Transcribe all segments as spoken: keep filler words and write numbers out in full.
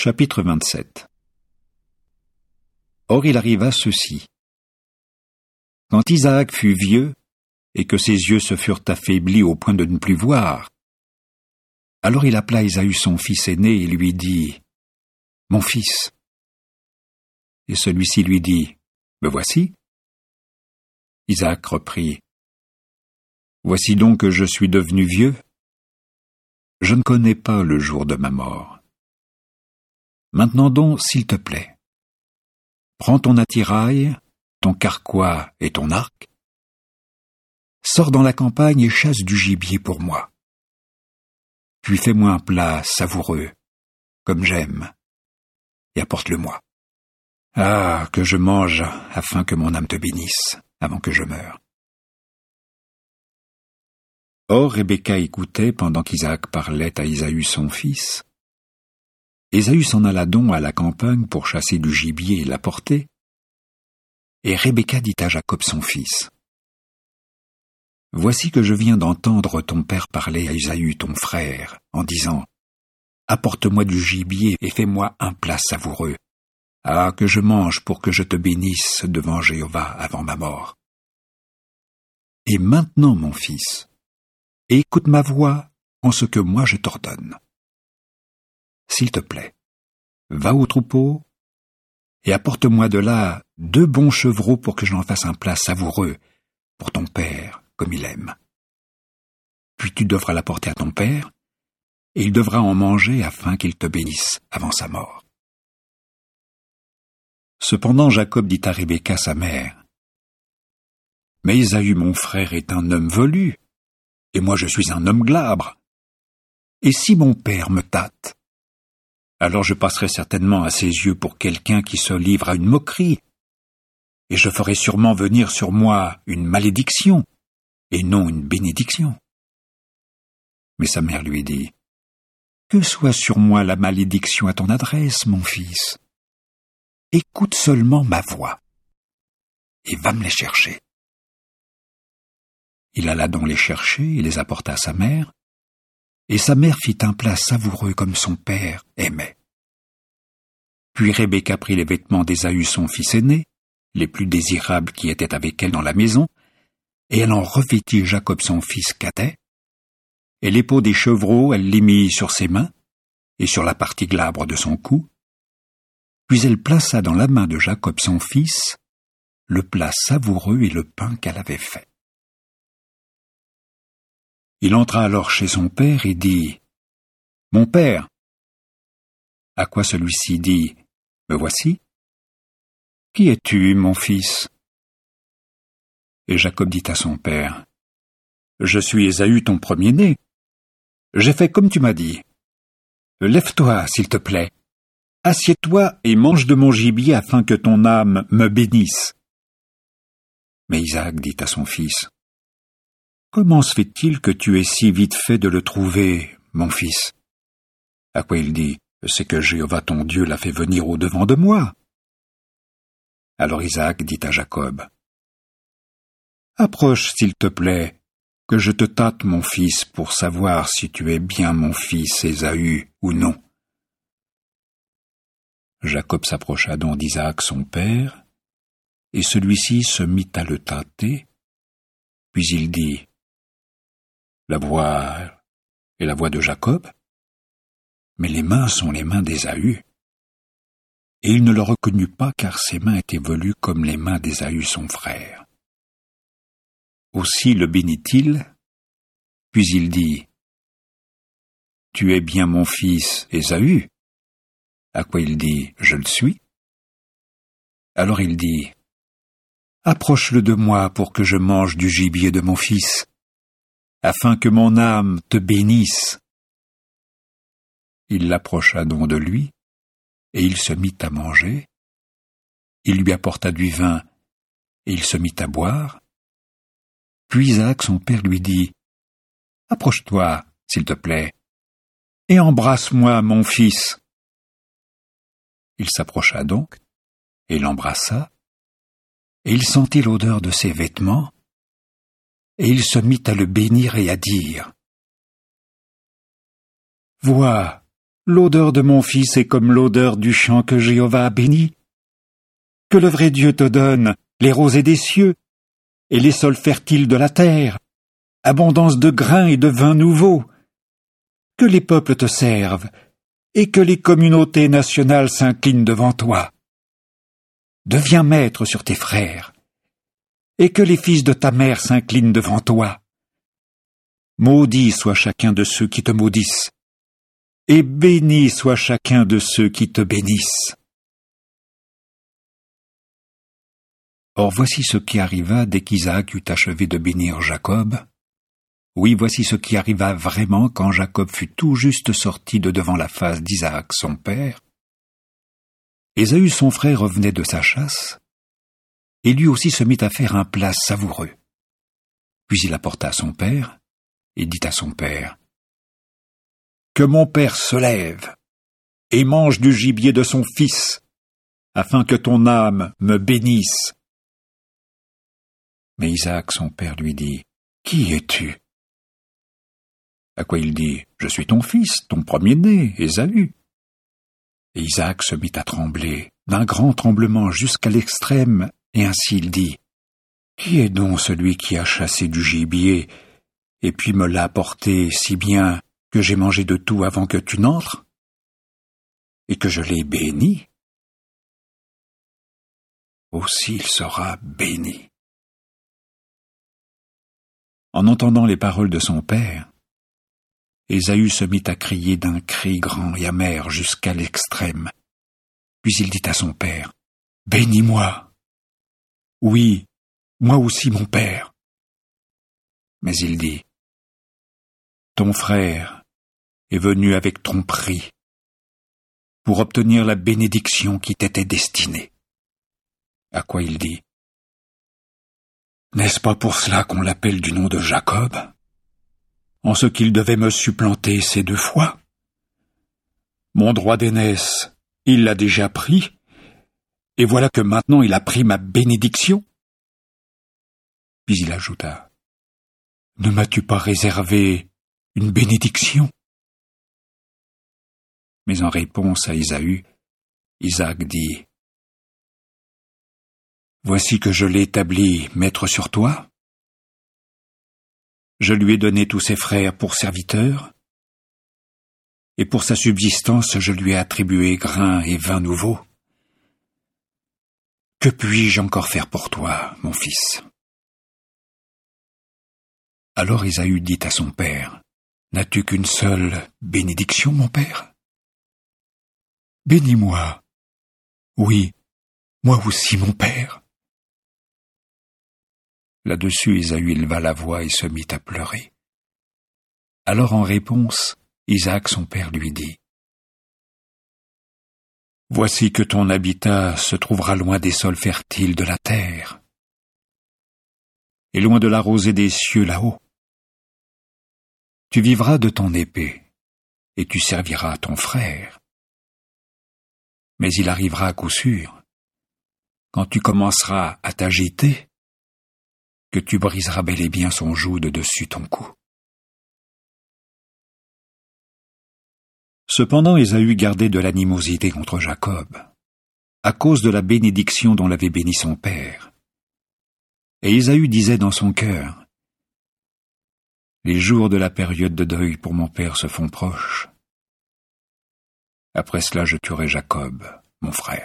Chapitre vingt-sept. Or il arriva ceci. Quand Isaac fut vieux, et que ses yeux se furent affaiblis au point de ne plus voir, alors il appela Ésaü son fils aîné et lui dit « Mon fils ». Et celui-ci lui dit « Me voici ». Isaac reprit « Voici donc que je suis devenu vieux. Je ne connais pas le jour de ma mort. Maintenant donc, s'il te plaît, prends ton attirail, ton carquois et ton arc, sors dans la campagne et chasse du gibier pour moi. Puis fais-moi un plat savoureux, comme j'aime, et apporte-le-moi. Ah, que je mange afin que mon âme te bénisse avant que je meure. » Or Rebecca écoutait pendant qu'Isaac parlait à Ésaü son fils. Ésaü s'en alla donc à la campagne pour chasser du gibier et l'apporter. Et Rebecca dit à Jacob son fils, « Voici que je viens d'entendre ton père parler à Ésaü ton frère, en disant, « Apporte-moi du gibier et fais-moi un plat savoureux. Ah, que je mange pour que je te bénisse devant Jéhovah avant ma mort. Et maintenant, mon fils, écoute ma voix en ce que moi je t'ordonne. S'il te plaît, va au troupeau et apporte-moi de là deux bons chevreaux pour que j'en fasse un plat savoureux pour ton père, comme il aime. Puis tu devras l'apporter à ton père, et il devra en manger afin qu'il te bénisse avant sa mort. » Cependant Jacob dit à Rebecca sa mère, « Mais Ésaü mon frère est un homme velu, et moi je suis un homme glabre. Et si mon père me tâte, alors je passerai certainement à ses yeux pour quelqu'un qui se livre à une moquerie, et je ferai sûrement venir sur moi une malédiction, et non une bénédiction. » Mais sa mère lui dit, « Que soit sur moi la malédiction à ton adresse, mon fils. Écoute seulement ma voix, et va me les chercher. » Il alla donc les chercher et les apporta à sa mère, et sa mère fit un plat savoureux comme son père aimait. Puis Rebecca prit les vêtements d'Ésaü son fils aîné, les plus désirables qui étaient avec elle dans la maison, et elle en revêtit Jacob son fils cadet, et les peaux des chevreaux elle les mit sur ses mains, et sur la partie glabre de son cou, puis elle plaça dans la main de Jacob son fils le plat savoureux et le pain qu'elle avait fait. Il entra alors chez son père et dit, « Mon père !» À quoi celui-ci dit, « Me voici. »« Qui es-tu, mon fils ?» Et Jacob dit à son père, « Je suis Ésaü ton premier-né. J'ai fait comme tu m'as dit. Lève-toi, s'il te plaît. Assieds-toi et mange de mon gibier afin que ton âme me bénisse. » Mais Isaac dit à son fils, « Comment se fait-il que tu aies si vite fait de le trouver, mon fils ?» À quoi il dit, « C'est que Jéhovah ton Dieu l'a fait venir au-devant de moi. » Alors Isaac dit à Jacob, « Approche, s'il te plaît, que je te tâte, mon fils, pour savoir si tu es bien mon fils Ésaü ou non. » Jacob s'approcha donc d'Isaac son père, et celui-ci se mit à le tâter, puis il dit, « La voix est la voix de Jacob, mais les mains sont les mains d'Ésaü. » Et il ne le reconnut pas car ses mains étaient velues comme les mains d'Ésaü son frère. Aussi le bénit-il, puis il dit, « Tu es bien mon fils Ésaü ?» À quoi il dit, « Je le suis. » Alors il dit, « Approche-le de moi pour que je mange du gibier de mon fils, afin que mon âme te bénisse. » Il l'approcha donc de lui, et il se mit à manger. Il lui apporta du vin, et il se mit à boire. Puis Isaac son père lui dit, « Approche-toi, s'il te plaît, et embrasse-moi, mon fils. » Il s'approcha donc, et l'embrassa, et il sentit l'odeur de ses vêtements, et il se mit à le bénir et à dire, « Vois, L'odeur de mon fils est comme l'odeur du champ que Jéhovah a béni. Que le vrai Dieu te donne les rosées des cieux et les sols fertiles de la terre, abondance de grains et de vin nouveaux. Que les peuples te servent et que les communautés nationales s'inclinent devant toi. Deviens maître sur tes frères et que les fils de ta mère s'inclinent devant toi. Maudit soit chacun de ceux qui te maudissent, et béni soit chacun de ceux qui te bénissent. Or voici ce qui arriva dès qu'Isaac eut achevé de bénir Jacob. Oui, voici ce qui arriva vraiment quand Jacob fut tout juste sorti de devant la face d'Isaac son père. Ésaü son frère revenait de sa chasse, et lui aussi se mit à faire un plat savoureux. Puis il apporta à son père, et dit à son père, « Que mon père se lève, et mange du gibier de son fils, afin que ton âme me bénisse. » Mais Isaac son père lui dit, « Qui es-tu » À quoi il dit, « Je suis ton fils, ton premier-né, Ésaü. » Et Isaac se mit à trembler, d'un grand tremblement jusqu'à l'extrême, et ainsi il dit, « Qui est donc celui qui a chassé du gibier, et puis me l'a apporté si bien que j'ai mangé de tout avant que tu n'entres, et que je l'ai béni? Aussi il sera béni. » En entendant les paroles de son père, Ésaü se mit à crier d'un cri grand et amer jusqu'à l'extrême. Puis il dit à son père, « Bénis-moi. Oui, moi aussi mon père. » Mais il dit, « Ton frère est venu avec tromperie pour obtenir la bénédiction qui t'était destinée. » À quoi il dit, « N'est-ce pas pour cela qu'on l'appelle du nom de Jacob, en ce qu'il devait me supplanter ces deux fois? Mon droit d'aînesse, il l'a déjà pris, et voilà que maintenant il a pris ma bénédiction. » Puis il ajouta, « Ne m'as-tu pas réservé une bénédiction ?» Mais en réponse à Ésaü, Isaac dit, « Voici que je l'ai établi maître sur toi. Je lui ai donné tous ses frères pour serviteurs, et pour sa subsistance je lui ai attribué grains et vin nouveaux. Que puis-je encore faire pour toi, mon fils? » Alors Ésaü dit à son père, « N'as-tu qu'une seule bénédiction, mon père? Bénis-moi. Oui, moi aussi, mon père. » Là-dessus, Ésaü éleva la voix et se mit à pleurer. Alors en réponse, Isaac son père lui dit, « Voici que ton habitat se trouvera loin des sols fertiles de la terre, et loin de la rosée des cieux là-haut. Tu vivras de ton épée, et tu serviras ton frère. Mais il arrivera à coup sûr, quand tu commenceras à t'agiter, que tu briseras bel et bien son joug de dessus ton cou. » Cependant Ésaü gardait de l'animosité contre Jacob, à cause de la bénédiction dont l'avait béni son père. Et Ésaü disait dans son cœur, « Les jours de la période de deuil pour mon père se font proches. Après cela je tuerai Jacob, mon frère. »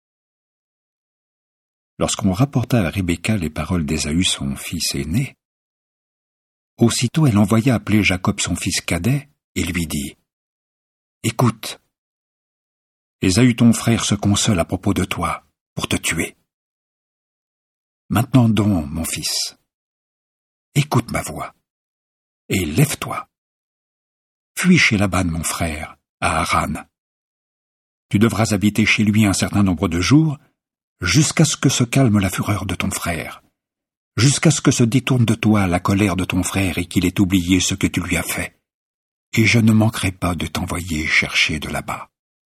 Lorsqu'on rapporta à Rebecca les paroles d'Ésaü son fils aîné, aussitôt elle envoya appeler Jacob son fils cadet et lui dit, « Écoute, Ésaü ton frère se console à propos de toi pour te tuer. Maintenant donc, mon fils, écoute ma voix et lève-toi. Fuis chez Laban mon frère, à Haran. Tu devras habiter chez lui un certain nombre de jours, jusqu'à ce que se calme la fureur de ton frère, jusqu'à ce que se détourne de toi la colère de ton frère et qu'il ait oublié ce que tu lui as fait, et je ne manquerai pas de t'envoyer chercher de là-bas.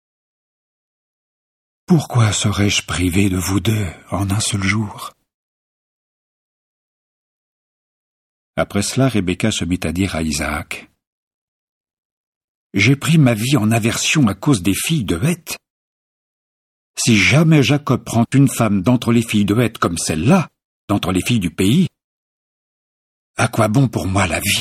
Pourquoi serais-je privé de vous deux en un seul jour? » Après cela, Rebecca se mit à dire à Isaac, j'ai pris ma vie en aversion à cause des filles de Heth. Si jamais Jacob prend une femme d'entre les filles de Heth comme celle-là, d'entre les filles du pays, à quoi bon pour moi la vie ?